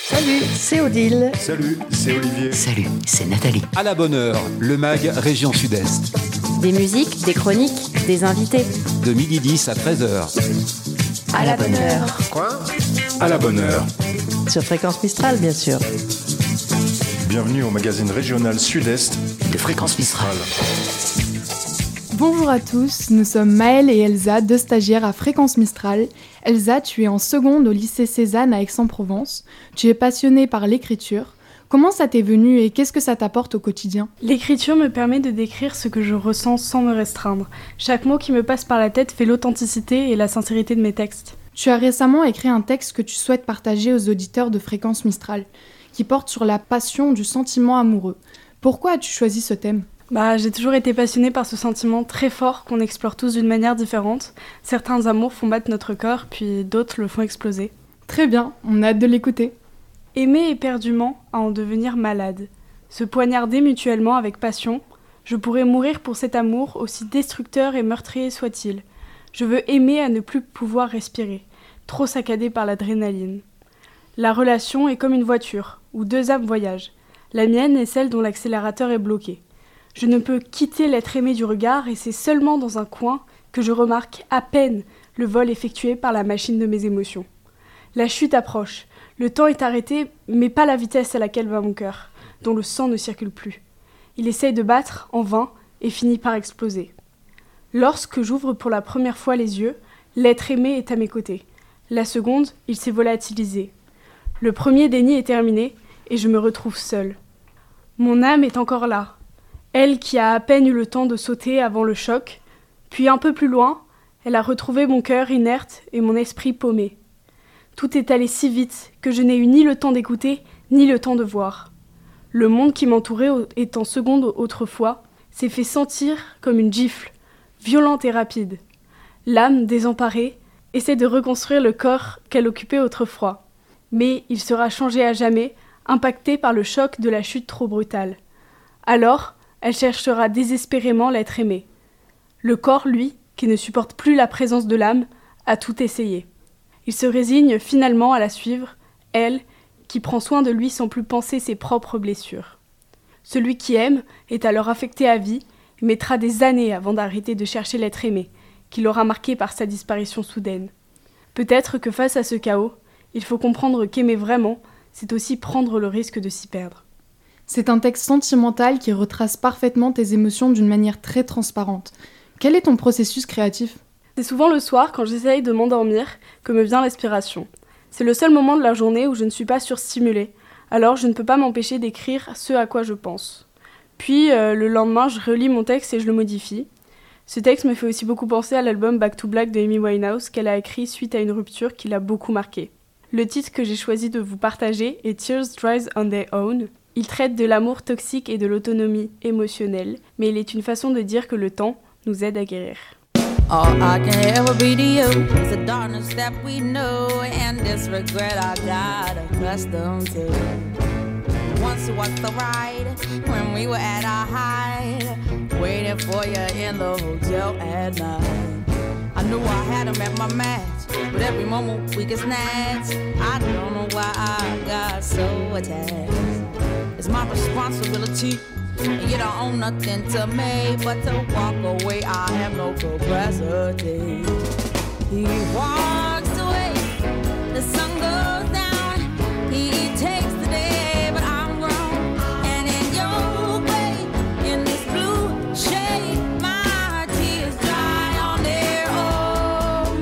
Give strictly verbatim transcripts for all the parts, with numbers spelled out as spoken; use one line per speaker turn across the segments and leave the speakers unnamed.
Salut, c'est Odile.
Salut, c'est Olivier.
Salut, c'est Nathalie.
À la bonne heure, le mag Région Sud-Est.
Des musiques, des chroniques, des invités.
De midi dix à treize heures.
À la bonne heure.
Quoi ? À la bonne heure.
Sur Fréquence Mistral, bien sûr.
Bienvenue au magazine régional Sud-Est
de Fréquence Mistral.
Bonjour à tous, nous sommes Maëlle et Elsa, deux stagiaires à Fréquence Mistral. Elsa, tu es en seconde au lycée Cézanne à Aix-en-Provence. Tu es passionnée par l'écriture. Comment ça t'est venu et qu'est-ce que ça t'apporte au quotidien ?
L'écriture me permet de décrire ce que je ressens sans me restreindre. Chaque mot qui me passe par la tête fait l'authenticité et la sincérité de mes textes.
Tu as récemment écrit un texte que tu souhaites partager aux auditeurs de Fréquence Mistral, qui porte sur la passion du sentiment amoureux. Pourquoi as-tu choisi ce thème ?
Bah, j'ai toujours été passionnée par ce sentiment très fort qu'on explore tous d'une manière différente. Certains amours font battre notre corps, puis d'autres le font exploser.
Très bien, on a hâte de l'écouter.
Aimer éperdument à en devenir malade. Se poignarder mutuellement avec passion. Je pourrais mourir pour cet amour, aussi destructeur et meurtrier soit-il. Je veux aimer à ne plus pouvoir respirer, trop saccadé par l'adrénaline. La relation est comme une voiture, où deux âmes voyagent. La mienne est celle dont l'accélérateur est bloqué. Je ne peux quitter l'être aimé du regard et c'est seulement dans un coin que je remarque à peine le vol effectué par la machine de mes émotions. La chute approche. Le temps est arrêté, mais pas la vitesse à laquelle va mon cœur, dont le sang ne circule plus. Il essaye de battre, en vain, et finit par exploser. Lorsque j'ouvre pour la première fois les yeux, l'être aimé est à mes côtés. La seconde, il s'est volatilisé. Le premier déni est terminé, et je me retrouve seule. Mon âme est encore là. Elle qui a à peine eu le temps de sauter avant le choc, puis un peu plus loin, elle a retrouvé mon cœur inerte et mon esprit paumé. Tout est allé si vite que je n'ai eu ni le temps d'écouter, ni le temps de voir. Le monde qui m'entourait étant seconde autrefois, s'est fait sentir comme une gifle, violente et rapide. L'âme, désemparée, essaie de reconstruire le corps qu'elle occupait autrefois. Mais il sera changé à jamais, impacté par le choc de la chute trop brutale. Alors, elle cherchera désespérément l'être aimé. Le corps, lui, qui ne supporte plus la présence de l'âme, a tout essayé. Il se résigne finalement à la suivre, elle, qui prend soin de lui sans plus penser ses propres blessures. Celui qui aime est alors affecté à vie et mettra des années avant d'arrêter de chercher l'être aimé, qui l'aura marqué par sa disparition soudaine. Peut-être que face à ce chaos, il faut comprendre qu'aimer vraiment, c'est aussi prendre le risque de s'y perdre.
C'est un texte sentimental qui retrace parfaitement tes émotions d'une manière très transparente. Quel est ton processus créatif ?
C'est souvent le soir, quand j'essaye de m'endormir, que me vient l'inspiration. C'est le seul moment de la journée où je ne suis pas surstimulée, alors je ne peux pas m'empêcher d'écrire ce à quoi je pense. Puis, euh, le lendemain, je relis mon texte et je le modifie. Ce texte me fait aussi beaucoup penser à l'album Back to Black de Amy Winehouse qu'elle a écrit suite à une rupture qui l'a beaucoup marquée. Le titre que j'ai choisi de vous partager est Tears Dry on Their Own. Il traite de l'amour toxique et de l'autonomie émotionnelle, mais il est une façon de dire que le temps nous aide à guérir.
All I can ever be to you is the darkness that we know and this regret I got accustomed to. Once it was the ride when we were at our height, waiting for you in the hotel at night. I knew I had him at my match, but every moment we get snatched. I don't know why I got so attached. It's my responsibility, and you don't own nothing to me but to walk away. I have no capacity. He walks away, the sun goes down. He takes the day, but I'm grown. And in your way, in this blue shade, my tears dry on their own.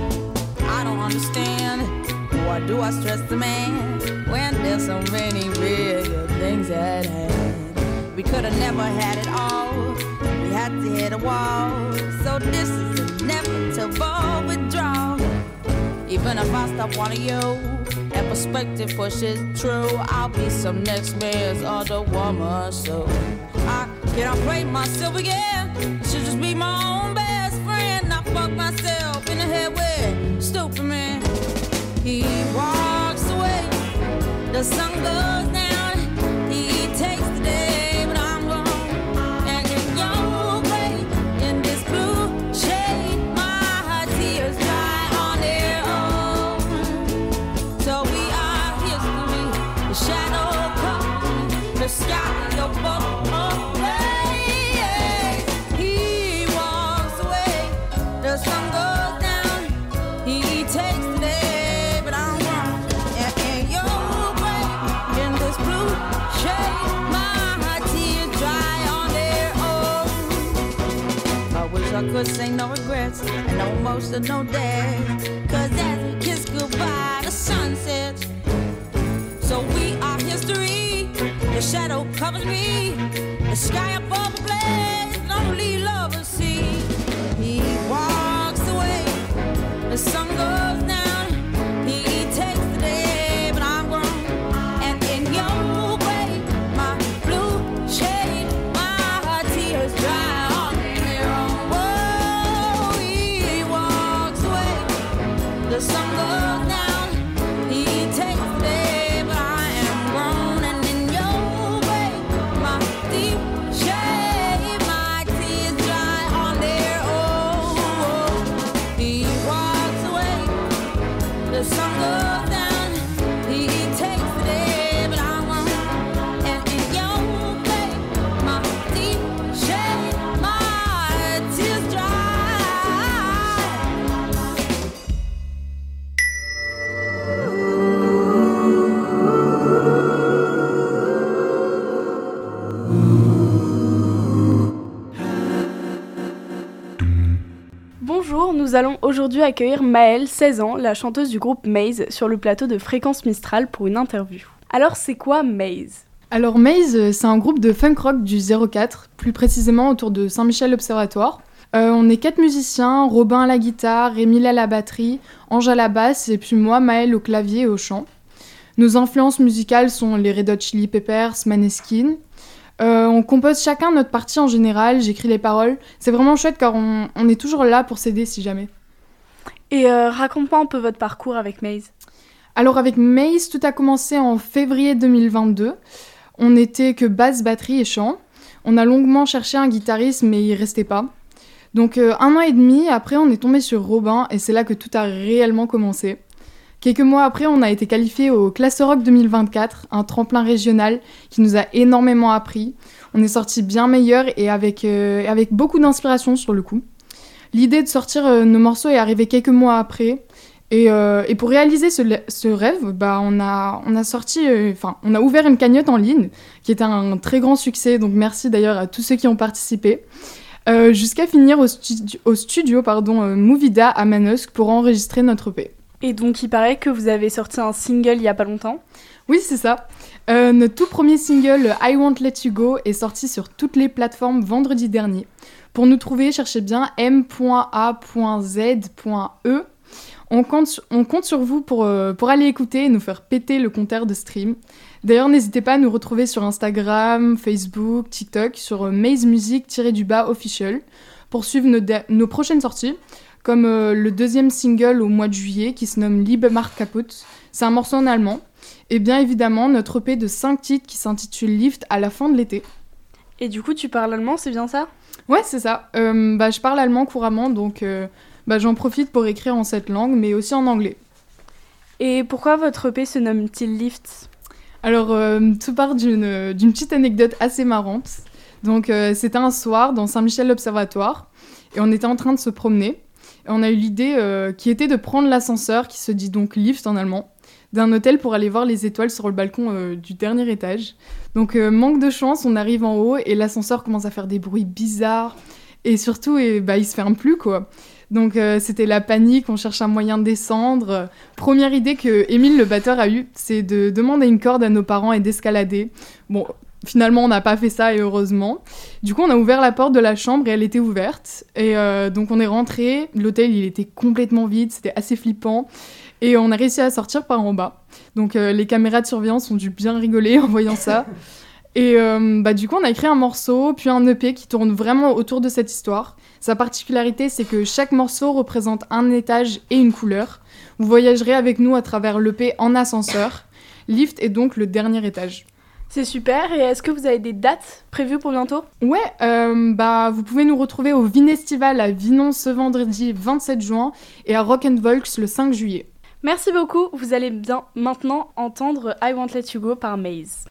I don't understand, why do I stress the man when there's so many bigger things at hand? We could have never had it all. We had to hit a wall. So this is inevitable withdrawal. Even if I stop wanting you, that perspective pushes true. I'll be some next man's other woman. So I cannot play myself again. I should just be my own best friend. I fuck myself in the head with stupid man. He walks away. The sun goes down. He takes the day, but I'm gone. And in your way, in this blue shade, my tears dry on their own. So we are history. cause ain't no regrets, and no emotion, no day. Cause as we kiss goodbye, the sun sets. So we are history. The shadow covers me. The sky above the blaze, only lovers see. He walks away, the sun goes down. He takes the day, but I'm grown. And in your way, my blue shade, my tears dry on their own. Whoa, he walks away, the sun goes down. He takes the day, but I am grown. And in your way, my deep shade, my tears dry on their own. He walks away, the sun goes down. He takes the day, but I won't. And in your way, my deep shade, my tears dry.
Bonjour, nous allons aujourd'hui accueillir Maëlle, seize ans, la chanteuse du groupe Maze, sur le plateau de Fréquence Mistral pour une interview. Alors c'est quoi Maze ?
Alors Maze, c'est un groupe de funk rock du zéro quatre, plus précisément autour de Saint-Michel Observatoire. Euh, on est quatre musiciens, Robin à la guitare, Émile à la batterie, Ange à la basse et puis moi, Maëlle, au clavier et au chant. Nos influences musicales sont les Red Hot Chili Peppers, Maneskin. Euh, on compose chacun notre partie en général, j'écris les paroles. C'est vraiment chouette car on, on est toujours là pour s'aider si jamais.
Et euh, raconte-moi un peu votre parcours avec Maze.
Alors avec Maze, tout a commencé en février deux mille vingt-deux. On n'était que basse, batterie et chant. On a longuement cherché un guitariste mais il restait pas. Donc euh, un an et demi après, on est tombé sur Robin et c'est là que tout a réellement commencé. Quelques mois après, on a été qualifié au Classe Rock deux mille vingt-quatre, un tremplin régional qui nous a énormément appris. On est sortis bien meilleurs et avec, euh, avec beaucoup d'inspiration sur le coup. L'idée de sortir euh, nos morceaux est arrivée quelques mois après. Et, euh, et pour réaliser ce, ce rêve, bah, on, a, on, a sorti, enfin, euh, on a ouvert une cagnotte en ligne qui était un très grand succès. Donc merci d'ailleurs à tous ceux qui ont participé. Euh, jusqu'à finir au, studi- au studio pardon, euh, Movida à Manosque pour enregistrer notre E P.
Et donc il paraît que vous avez sorti un single il y a pas longtemps.
Oui, c'est ça. Euh, notre tout premier single, I Won't Let You Go, est sorti sur toutes les plateformes vendredi dernier. Pour nous trouver, cherchez bien m point a point z point e. On compte, on compte sur vous pour, euh, pour aller écouter et nous faire péter le compteur de stream. D'ailleurs, n'hésitez pas à nous retrouver sur Instagram, Facebook, TikTok, sur euh, Maze Music-du-bas official pour suivre nos, de- nos prochaines sorties. Comme euh, le deuxième single au mois de juillet qui se nomme Liebe macht kaputt. C'est un morceau en allemand. Et bien évidemment, notre E P de cinq titres qui s'intitule Lift à la fin de l'été.
Et du coup, tu parles allemand, c'est bien ça ?
Ouais, c'est ça. Euh, bah, je parle allemand couramment, donc euh, bah, j'en profite pour écrire en cette langue, mais aussi en anglais.
Et pourquoi votre E P se nomme-t-il Lift ?
Alors, euh, tout part d'une, d'une petite anecdote assez marrante. Donc, euh, c'était un soir dans Saint-Michel Observatoire, et on était en train de se promener. Et on a eu l'idée euh, qui était de prendre l'ascenseur, qui se dit donc lift en allemand, d'un hôtel pour aller voir les étoiles sur le balcon euh, du dernier étage. Donc euh, manque de chance, on arrive en haut et l'ascenseur commence à faire des bruits bizarres et surtout et, bah, il se ferme plus quoi. Donc euh, c'était la panique, on cherche un moyen de descendre. Première idée que Émile le batteur a eue, c'est de demander une corde à nos parents et d'escalader. Bon, finalement on n'a pas fait ça et heureusement. Du coup on a ouvert la porte de la chambre et elle était ouverte. Et euh, donc on est rentré, l'hôtel il était complètement vide, c'était assez flippant. Et on a réussi à sortir par en bas. Donc euh, les caméras de surveillance ont dû bien rigoler en voyant ça. Et euh, bah, du coup on a écrit un morceau, puis un E P qui tourne vraiment autour de cette histoire. Sa particularité c'est que chaque morceau représente un étage et une couleur. Vous voyagerez avec nous à travers l'E P en ascenseur. Lift est donc le dernier étage.
C'est super, et est-ce que vous avez des dates prévues pour bientôt ?
Ouais, euh, bah, vous pouvez nous retrouver au Vinestival à Vinon ce vendredi vingt-sept juin et à Rock and Volks le cinq juillet.
Merci beaucoup, vous allez bien maintenant entendre I Won't Let You Go par Maze.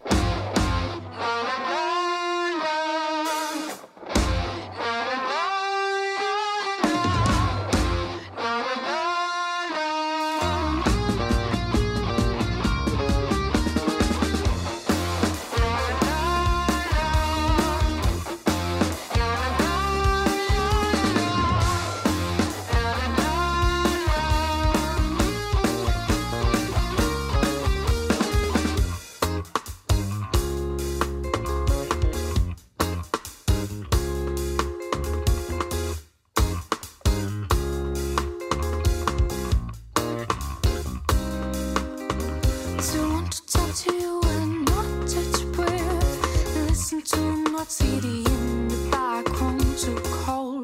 talk to you and not touch a breath. Listen to not C D in the back room, too cold.